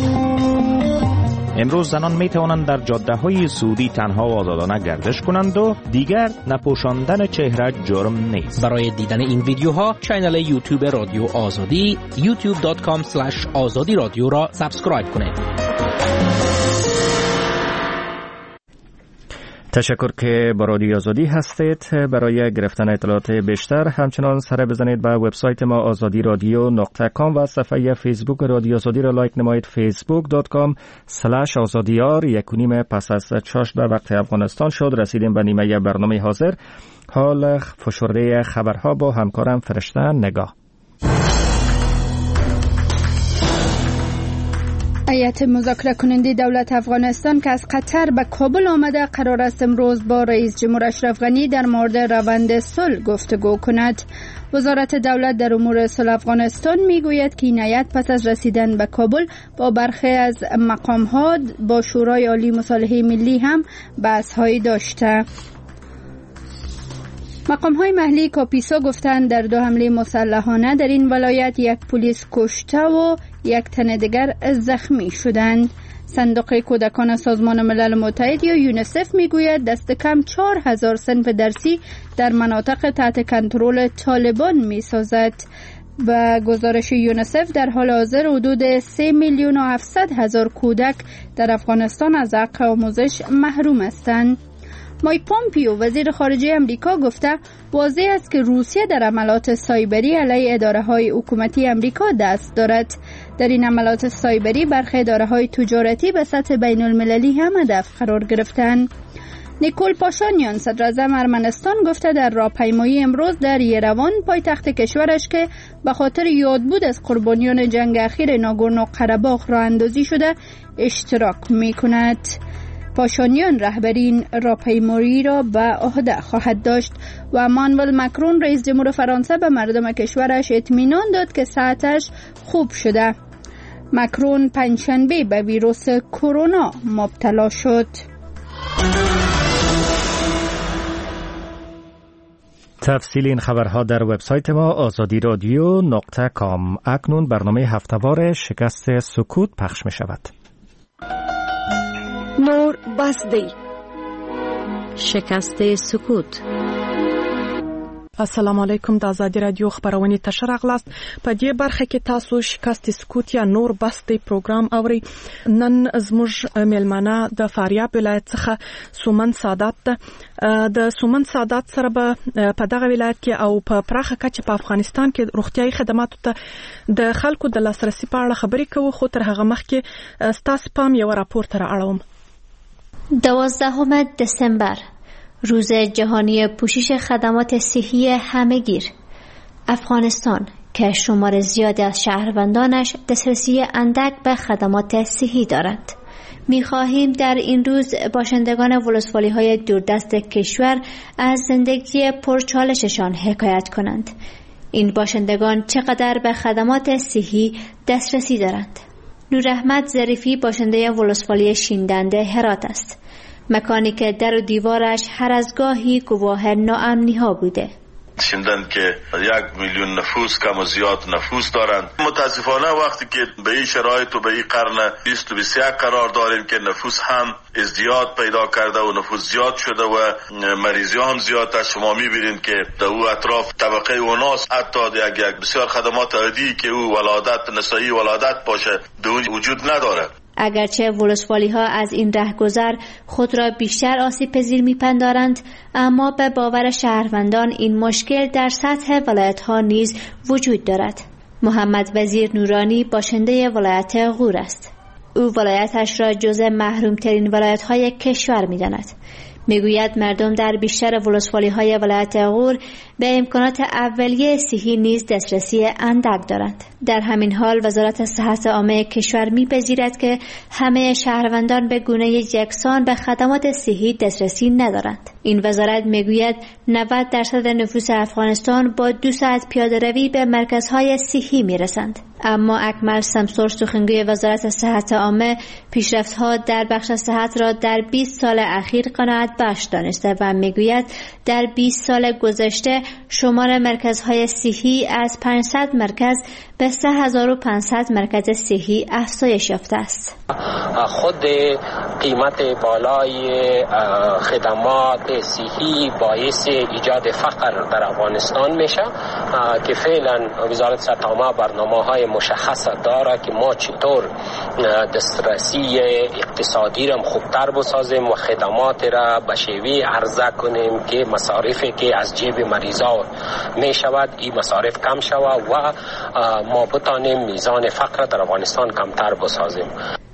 امروز زنان می توانند در جاده های سعودی تنها و آزادانه گردش کنند و دیگر نپوشاندن چهره جرم نیست. برای دیدن این ویدیوها کانال یوتیوب رادیو آزادی یوتیوب دات کام اسلش آزادی رادیو را سابسکرایب کنید. تشکر که با رادیو آزادی هستید. برای گرفتن اطلاعات بیشتر همچنان سر بزنید به وبسایت ما آزادی رادیو نقطه کام و صفحه فیسبوک رادیو آزادی را لایک نمایید. فیسبوک دات کام اسلش آزادیار. یک و نیم پس از چاشت به وقت افغانستان شد. رسیدیم به نیمه برنامه حاضر. حال فشرده خبرها با همکارم فرشته نگاه. هیئت مذاکره کننده دولت افغانستان که از قطر به کابل آمده قرار است امروز با رئیس جمهور اشرف غنی در مورد روند صلح گفتگو کند. وزارت دولت در امور صلح افغانستان میگوید که این هیئت پس از رسیدن به کابل با برخی از مقام‌ها با شورای عالی مصالحه ملی هم بحث‌هایی داشته. مقام‌های محلی کاپیسا گفتند در دو حمله مسلحانه در این ولایت یک پلیس کشته و یک تن دیگر زخمی شدند. صندوق کودکان سازمان ملل متحد یا یونیسف میگوید دست کم چهار هزار صنف درسی در مناطق تحت کنترل طالبان میسازد. و گزارش یونیسف در حال حاضر حدود سه میلیون و هفتصد هزار کودک در افغانستان از حق آموزش محروم هستند. مایک پومپیو وزیر خارجه امریکا گفته واضح است که روسیه در عملات سایبری علیه اداره‌های حکومتی امریکا دست دارد. در این عملات سایبری برخی اداره‌های تجارتی به سطح بین المللی هم هدف قرار گرفتند. نیکول پاشانیان صدر اعظم ارمنستان گفته در راهپیمایی امروز در یروان پایتخت کشورش که به خاطر یادبود از قربانیان جنگ اخیر ناگورنو قره‌باخ راه اندازی شده اشتراک می‌کند. پاشانیان رهبری این راهپیمایی را به عهده خواهد داشت و امانوئل مکرون رئیس جمهور فرانسه به مردم کشورش اطمینان داد که صحتش خوب شده. مکرون پنجشنبه به ویروس کرونا مبتلا شد. تفصیل این خبرها در وبسایت ما آزادی رادیو نقطه کام. اکنون برنامه هفته‌وار شکست سکوت پخش می شود. نور بسدی شکست سکوت. السلام علیکم. د آزادی رادیو خبرونه تشر اغلاست. په دې برخه کې تاسو شکست سکوت یا نور بسدی پروګرام اوري. نن زموږ میلمانه د فاریاب ولایت څخه سومن سادات ده. د سومن سادات سره به په دغه ولایت کې او په پراخه کچه په افغانستان کې روغتيایي خدماتو ته د خلکو د لاسرسي په اړه خبرې کوو، خو تر هغه مخکې ستاسو پام یو راپور تر اړوم. دوازدهم دسامبر روز جهانی پوشش خدمات صحی همه‌گیر. افغانستان که شمار زیادی از شهروندانش دسترسی اندک به خدمات صحی دارند. می‌خواهیم در این روز باشندگان ولسوالی‌های دوردست کشور از زندگی پرچالششان حکایت کنند. این باشندگان چقدر به خدمات صحی دسترسی دارند. نور احمد ظریفی باشنده ولسوالی شیندنده هرات است. مکانی که در و دیوارش هر از گاهی گواه ناامنی ها بوده. شیندن که یک میلیون نفوس کم و زیاد نفوس دارند. متاسفانه وقتی که به این شرایط و به این قرن بیست و بیست و یک قرار داریم که نفوس هم ازدیاد پیدا کرده و نفوس زیاد شده و مریضیان زیاد است. شما میبینید که در او اطراف طبقه اوناس حتی یک یک بسیار خدمات عادی که او ولادت نسایی ولادت باشه در وجود نداره. اگرچه ولسوالی ها از این رهگذر خود را بیشتر آسیب پذیر میپندارند، اما به باور شهروندان این مشکل در سطح ولایت ها نیز وجود دارد. محمد وزیر نورانی باشنده ولایت غور است. او ولایتش را جزء محروم ترین ولایت های کشور میداند. میگوید مردم در بیشتر ولسوالی‌های ولایت غور به امکانات اولیه صحی نیز دسترسی اندک دارند. در همین حال وزارت صحت عامه کشور می‌پذیرد که همه شهروندان به گونه یکسان به خدمات صحی دسترسی ندارند. این وزارت میگوید نود درصد نفوس افغانستان با دو ساعت پیاده روی به مرکزهای صحی میرسند. اما اکمل سمسور سخنگوی وزارت صحت عامه پیشرفت‌ها در بخش صحت را در بیست سال اخیر قناعت بخش دانسته و میگوید در بیست سال گذشته شمار مرکزهای صحی از پانصد مرکز به سه هزار و پانصد مرکز صحی افزایش یافته است. خود قیمت بالای خدمات صحی باعث ایجاد فقر در افغانستان میشه که فعلا وزارت صحت عامه برنامه‌های مشخص داره که ما چطور دسترسی اقتصادی را خوبتر بسازیم و خدمات را به شیوه عرضه کنیم که مصارفی که از جیب مریضا می شود این مصارف کم شود و ما بتانیم میزان فقر در افغانستان کمتر بسازیم.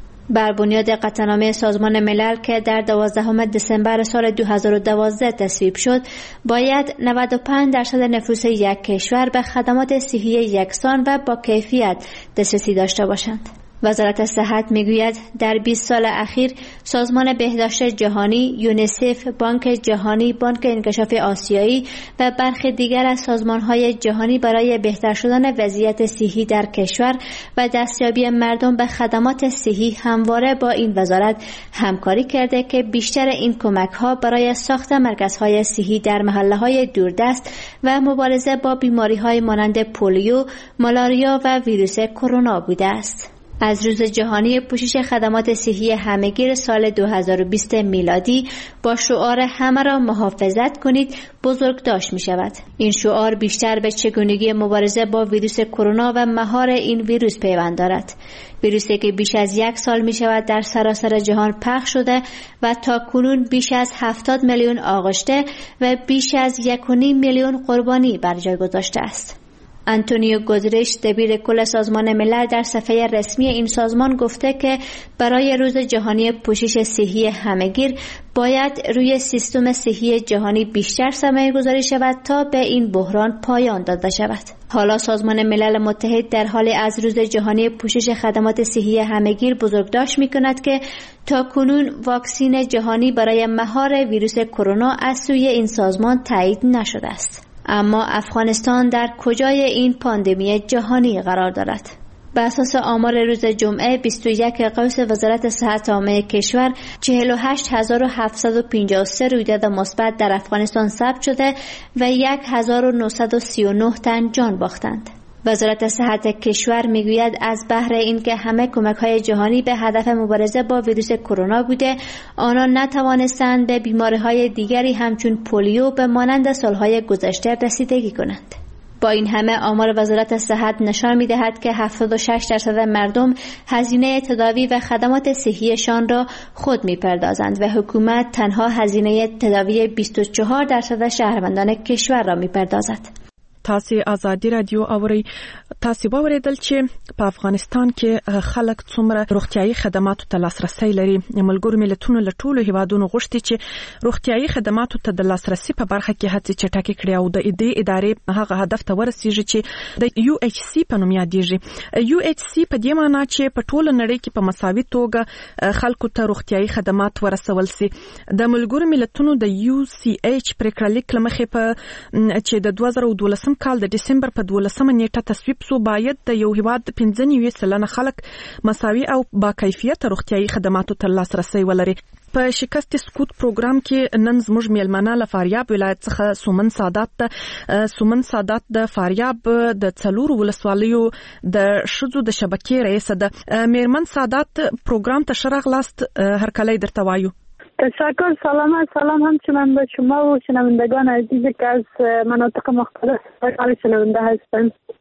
بر بنیاد قطعنامه سازمان ملل که در دوازدهم دسامبر سال دو هزار و دوازده تصویب شد، باید نود و پنج درصد نفوس یک کشور به خدمات صحی یکسان و با کیفیت دسترسی داشته باشند. وزارت صحت میگوید در بیست سال اخیر سازمان بهداشت جهانی، یونیسف، بانک جهانی، بانک انکشاف آسیایی و برخی دیگر از سازمان‌های جهانی برای بهتر شدن وضعیت صحی در کشور و دستیابی مردم به خدمات صحی همواره با این وزارت همکاری کرده که بیشتر این کمک‌ها برای ساخت مرکزهای صحی در محله‌های دوردست و مبارزه با بیماری‌های مانند پولیو، مالاریا و ویروس کرونا بوده است. از روز جهانی پوشش خدمات صحی همه‌گیر سال دو هزار و بیست میلادی با شعار همه را محافظت کنید بزرگداشت می شود. این شعار بیشتر به چگونگی مبارزه با ویروس کرونا و مهار این ویروس پیوند دارد. ویروسی که بیش از یک سال می شود در سراسر جهان پخش شده و تا کنون بیش از هفتاد میلیون آغشته و بیش از یک و نیم میلیون قربانی بر جای گذاشته است. آنتونیو گوترش دبیر کل سازمان ملل در صفحه رسمی این سازمان گفته که برای روز جهانی پوشش صحی همه‌گیر باید روی سیستم صحی جهانی بیشتر سرمایه گذاری شود تا به این بحران پایان داده شود. حالا سازمان ملل متحد در حال از روز جهانی پوشش خدمات صحی همه‌گیر بزرگداشت می‌کند که تا کنون واکسن جهانی برای مهار ویروس کرونا از سوی این سازمان تایید نشده است. اما افغانستان در کجای این پاندمی جهانی قرار دارد؟ به اساس آمار روز جمعه بیست و یک قوس وزارت صحت عامه کشور چهل و هشت هزار و هفتصد و پنجاه و سه رویداد مثبت در افغانستان ثبت شده و هزار و نهصد و سی و نه تن جان باختند. وزارت صحت کشور میگوید از بهر اینکه همه کمک‌های جهانی به هدف مبارزه با ویروس کرونا بوده، آنان نتوانستند به بیماری‌های دیگری همچون پولیو به مانند سال‌های گذشته رسیدگی کنند. با این همه آمار وزارت صحت نشان می‌دهد که هفتاد و شش درصد مردم هزینه تداوی و خدمات صحیشان را خود می‌پردازند و حکومت تنها هزینه تداوی بیست و چهار درصد شهروندان کشور را می‌پردازد. تاسو آزادی رادیو اوري تاسو باوریدل چې په افغانستان کې خلک څومره روغتيایي خدماتو ته لاسرسي لري. ملګرو ملتونو له ټولو هیوادونو غوښتي چې روغتيایي خدماتو ته د لاسرسي په برخه کې هڅې چټکې کړي او د دې ادارې هغه هدف ته ورسیږي چې د یو ایچ سی په نوم یادېږي. یو ایچ سی په دې معنی چې په ټوله نړۍ کې په مساوي توګه خلکو ته روغتيایي خدمات ورسول سي. د ملګرو ملتونو د یو سی ایچ پریکړه لیک لمخې په چې د دوه زره او دولسم کال د دسمبر په دولسمه نیټه تصویب سو باید د یو هیواد پنځه نوي سلنه خلک مساوي او با کیفیت روغتيایي خدماتو ته لاسرسي ولري. په شکست سکوت پروګرام کې نن زموږ میلمانه له فاریاب ولایت څخه سومن سادات ته سومن سادات د فاریاب د څلورو ولسوالیو د شذو د شبکې رئیس ده. میرمن سادات پروګرام ته شرغلاست هر کله درته وایو. تشکر. سلام سلام همچنان به شما و شنوندگان عزیزی که از مناطق مختلف شنونده هستند.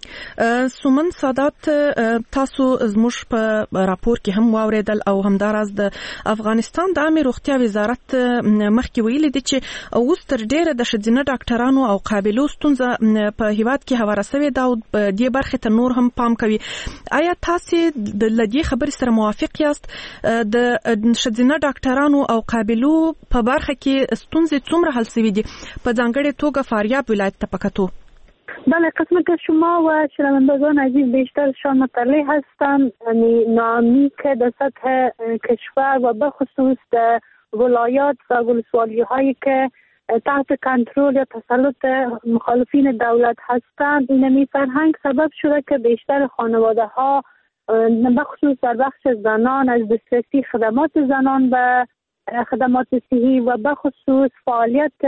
سومن سادات تاسو زموږ په راپور کې هم واوریدل او همداراز د افغانستان د عامه روغتیا وزارت مخکې ویلي دي چې اوس تر ډیره د ښځینه ډاکټرانو او قابلو ستونزه په هیواد کې هواره شوې ده او دې برخې ته نور هم پام کوي. آیا تاسو د لدې خبرې سره موافق یاست؟ د ښځینه ډاکټرانو او قابلو په برخه کې ستونزې څومره حل شوې دي په ځانګړې توګه فاریاب ولایت ته پکتو؟ بله، قسمت شما و شنوندگان عزیز بیشترشان مطلع هستند. یعنی ناامنی که در سطح کشور و بخصوص در ولایات و ولسوالی هایی که تحت کنترل یا تسلط مخالفین دولت هستند، اینمی فرهنگ سبب شده که بیشتر خانواده ها بخصوص در بخش زنان از دسترسی خدمات زنان و خدمات صحی و بخصوص فعالیت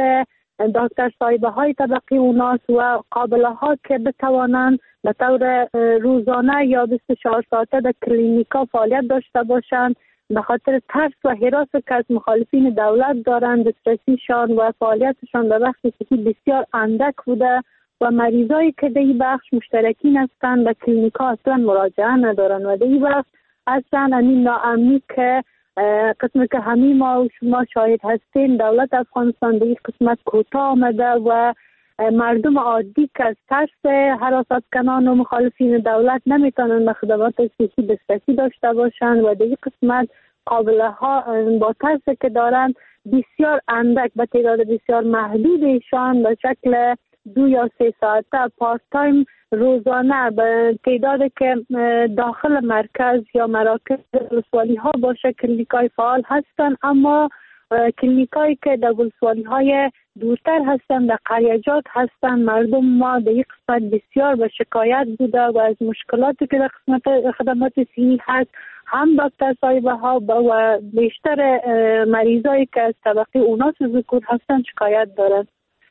دکتر صاحبه های طبقی اوناس و قابله ها که بتوانند به طور روزانه یا بیست و چهار ساعته در کلینیکا فعالیت داشته باشند، به خاطر ترس و هراس که از مخالفین دولت دارند، دسترسیشان و فعالیتشان به بخش صحی بسیار اندک بوده و مریضایی که در این بخش مشترکین هستند به کلینیکا اصلا مراجعه ندارند و در این بخش اصلا این ناامنی که قسم که همه ما و شما شاهد هستین، دولت افغانستان به این قسمت کوتاه آمده و مردم عادی که از ترس حراست کنان و مخالفین دولت نمیتونن به خدمات صحی دسترسی داشته باشند و در این قسمت قابله ها با ترس که دارند بسیار اندک به تعداد بسیار محدود ایشان به شکل دو یا سه ساعته پارت تایم روزانه به تعدادی که داخل مرکز یا مراکز ولسوالی ها باشه کلینیکای فعال هستند، اما کلینیکایی که در ولسوالی های دورتر هستند، در قریجات هستند، مردم ما در یک قسمت بسیار به شکایت بوده و از مشکلاتی که در قسمت خدمات صحی هست، هم دکتر صاحبه ها و بیشتر مریضایی که از طبقه اوناس ذکور هستند شکایت دارند.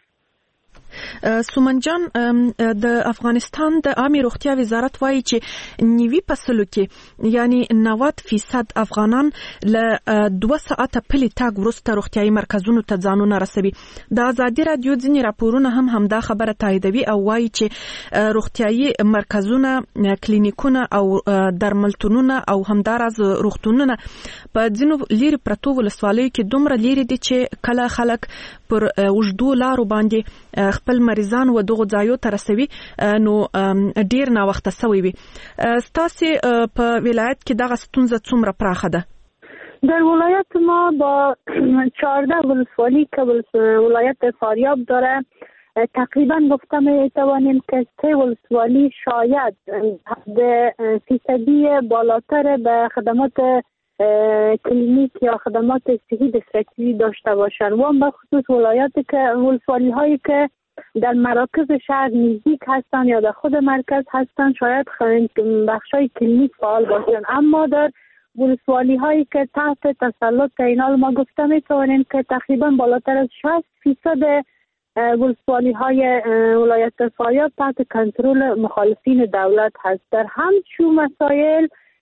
سومن جان، د افغانستان د عامه روغتیا وزارت وایي چې نیوي فصلو کې یعنی نود فیصد افغانان له دوه ساعته پلي تاګ وروسته روغتیايي مرکزونو ته ځانونه رسوي. د ازادي رادیو ځینې راپورونه هم همدا خبره تاییدوي او وایي چې روغتیايي مرکزونه، کلینیکونه او درملتونونه او همداراز روغتونونه په ځینو لیرې پرتو ولسوالیو کې دومره لیرې دي چې کله خلک پر اوږدو لارو باندې خپل مریضان و دغه ځایو ته رسوي، نو ډیر نا وخته سوي وي. ستاسو په ولایت کې دغه ستونزه څومره پراخه ده؟ در ولایت ما با چهارده ولسوالی که ولایت فاریاب داره تقریبا گفته می توانیم که سه ولسوالی شاید به فیصدی بالاتر به خدمات کلینیک یا خدمات صحی دسترسی داشته باشند و به خصوص ولایاتی که ولسوالی هایی که در مراکز شهر نزدیک هستند یا در خود مرکز هستند شاید بخشای کلینیک فعال باشند، اما در ولسوالی هایی که تحت تسلط اینال ما گفته می توانیم که تقریبا بالاتر از شصت فیصد ولسوالی های ولایت فاریاب تحت کنترل مخالفین دولت هست. در همچون مسائل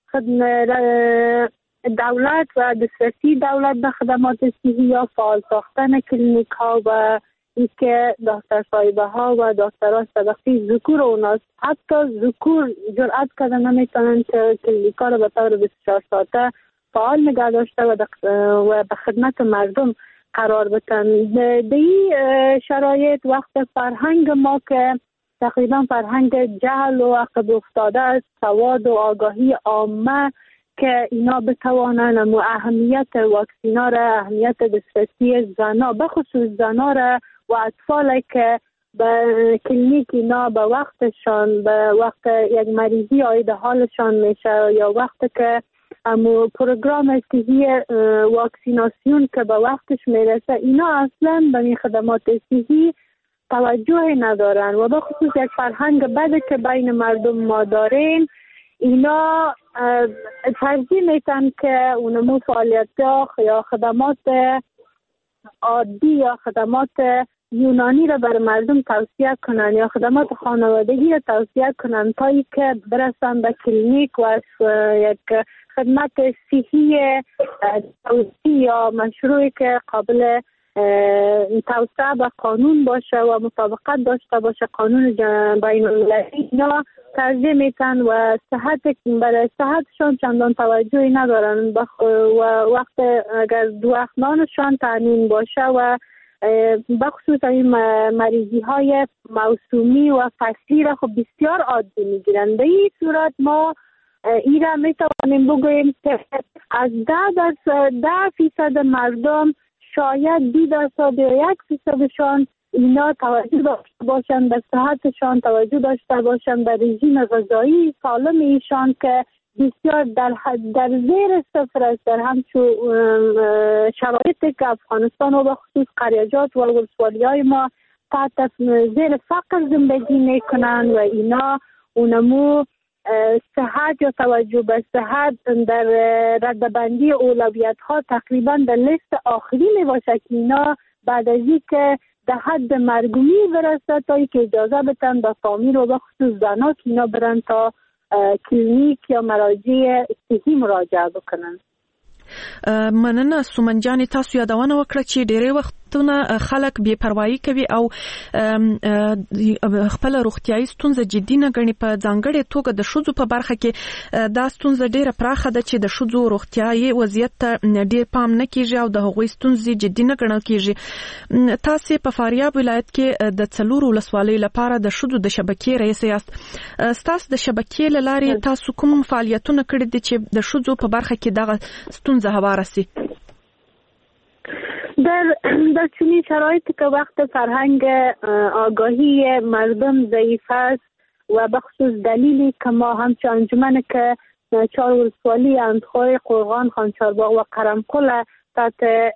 دولت و دسترسی دولت به خدمات صحی یا فعال ساختن کلینیک ها و اینکه دکتر صاحبه ها و دکتران طبقی ذکور اوناست، حتی ذکور جرأت کردن نمیتونن که کلینیک ها رو به طور بیست و چهار ساعته فعال نگه داشته و, و به خدمت مردم قرار بدن. در این شرایط وقت فرهنگ ما که تقریبا فرهنگ جهل و عقب افتاده است، سواد و آگاهی عامه که اینا بتوانن اما اهمیت واکسینا را، اهمیت دسترسی زنا به خصوص زنا را و اطفال که به کلینیک اینا به وقتشان، به وقت یک مریضی آید حالشان میشه یا وقت که اما پروگرام صحی واکسیناسیون که به وقتش میرسه، اینا اصلا به خدمات صحی توجه ندارن و به خصوص یک فرهنگ بده که بین مردم ما دارین، اینا ترجیح میتن که اونمو فعالیت یا خدمات عادی یا خدمات یونانی را بر مردم توصیه کنن یا خدمات خانوادگی را توصیه کنن تا ای که برسن به کلینیک و یک خدمت صحی توصیه یا مشروعی که قابل توسعه به قانون باشه و مطابقت داشته باشه قانون بین المللی، اینا ترجیح میتن و صحت برای صحتشان چندان توجهی ندارن و وقت اگر دو وقت نانشان تامین باشه و بخصوص این مریضی های موسومی و فصلی را خب بسیار عادی میگیرن. به این صورت ما این را میتوانیم بگوییم که از ده درصد ده فیصد مردم شاید دو درصد یا یک فیصدشان اینا توجه داشته باشند به صحتشان، توجه داشته باشند به رژیم غذایی سالم ایشان که بسیار در در زیر صفر است. در همچون شرایطی که افغانستان و بخصوص قریجات و ولسوالی‌های ما تحت زیر فقر زندگی میکنند و اینا اونمو صحت یا توجه به صحت در ردبندی اولویت ها تقریبا در لیست آخری می باشه که اینا بعد از این که در حد مرگومی برسه تا ای که اجازه بتن به فامیل و بخصوص زنها که اینا برن تا کلینیک یا مراجع صحی مراجعه بکنن. مننه سومن جان، تاسو یادونه وکړه چې ډېری وختونه خلک بې پروايي کوي او خپل روغتیايي ستونزه جدي نه ګڼي. په ځانګړې توګه د ښځو په برخه کې دا ستونزه ډېره پراخه ده چې د ښځو روغتیايي وضعیت ته ډېر پام نه کیږي او د هغوی ستونزې جدي نه ګڼل کیږي. تاسو په فاریاب ولایت کې د څلورو ولسوالیو لپاره د ښځو د شبکې رئیس یاست. ستاسو د شبکې له لارې تاسو کوم فعالیتونه کړي دي چې د ښځو په برخه کې دغه ستونزه هواره سي؟ در در چنین شرایطی که وقت فرهنگ آگاهی مردم ضعیف است و بخصوص دلیلی که ما همچون انجمن که چهار ولسوالی اندخوی، قرغان، خانچارباغ و قرمقل تحت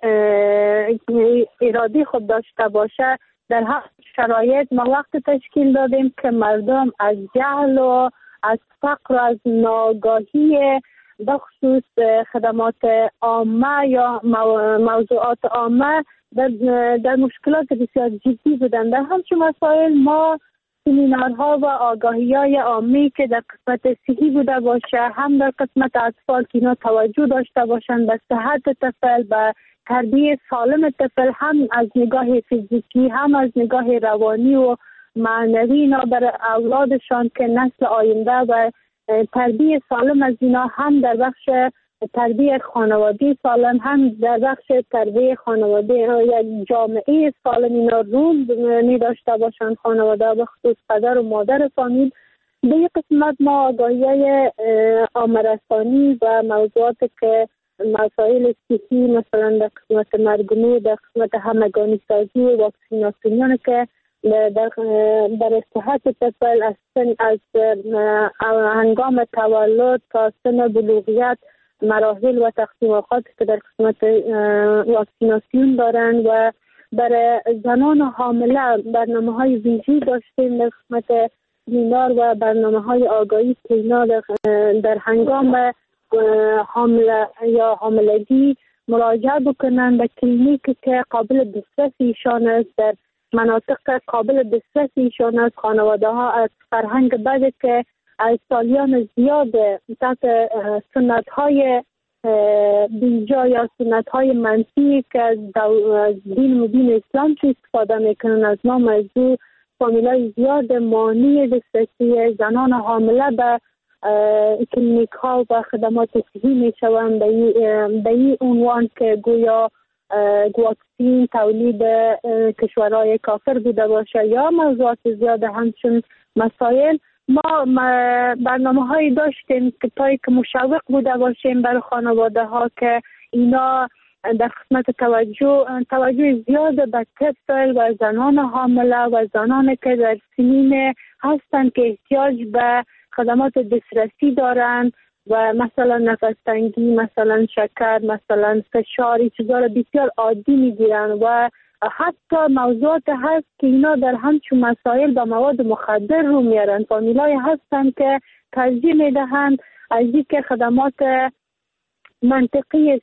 اراده خود داشته باشه، در هر شرایط ما وقت تشکیل دادیم که مردم از جهل و از فقر و از ناآگاهی بخصوص خدمات عامه یا موضوعات عامه در, در مشکلات بسیار جدی بودند. در همچون مسائل ما سمینارها و آگاهی های عامی که در قسمت صحی بوده باشه، هم در قسمت اطفال که اینا توجه داشته باشند به صحت طفل، به تربیت سالم طفل، هم از نگاه فیزیکی هم از نگاه روانی و معنوی اینا برای اولادشان که نسل آینده و تربیت سالم از اینا، هم در بخش تربیت خانواده سالم، هم در بخش تربیت خانواده یا جامعه سالم اینا رول می داشته باشند خانواده به خصوص پدر و مادر فامیل. به یک قسمت ما آگاهی عامه‌رسانی و موضوعات که مسائل صحی مثلا در قسمت مرگومی، در قسمت همگانی سازی و واکسیناسیون که در در صحت طفل از سن از هنگام تولد تا سن بلوغیت مراحل و تقسیمات که در قسمت واکسیناسیون دارند و برای زنان حامله برنامه های ویژه‌ای داشتیم در قسمت سمینار و برنامه های آگاهی که اینا در, در هنگام حامله یا حاملگی مراجعه بکنند به کلینیکی که قابل دسترس ایشان است، در مناطق قابل دسترس ایشان است. خانواده ها از فرهنگ بده که از سالیان زیاد تحت سنت های بیجا یا سنت های منفی که از دین مبین اسلام چی استفاده میکنن، از ما موضوع فامیلای زیاد مانع دسترسی زنان حامله به کلینیک ها و خدمات صحی میشوند به این عنوان که گویا واکسین تولید کشورهای کافر بوده باشه یا موضوعات زیاد همچون مسائل. ما برنامه هایی داشتیم که تایی که مشوق بوده باشیم برای خانواده ها که اینا در قسمت توجه توجه زیاد به طفل و زنان حامله و زنان که در سنین هستند که احتیاج به خدمات دسترسی دارند و مثلا نفس تنگی، مثلا شکر، مثلا فشار، این چیزا رو بسیار عادی میگیرن و حتی موضوعات هست که اینا در همچون مسائل با مواد مخدر رو میارن. فامیلای هستن که ترجیح میدهند از اینکه خدمات منطقی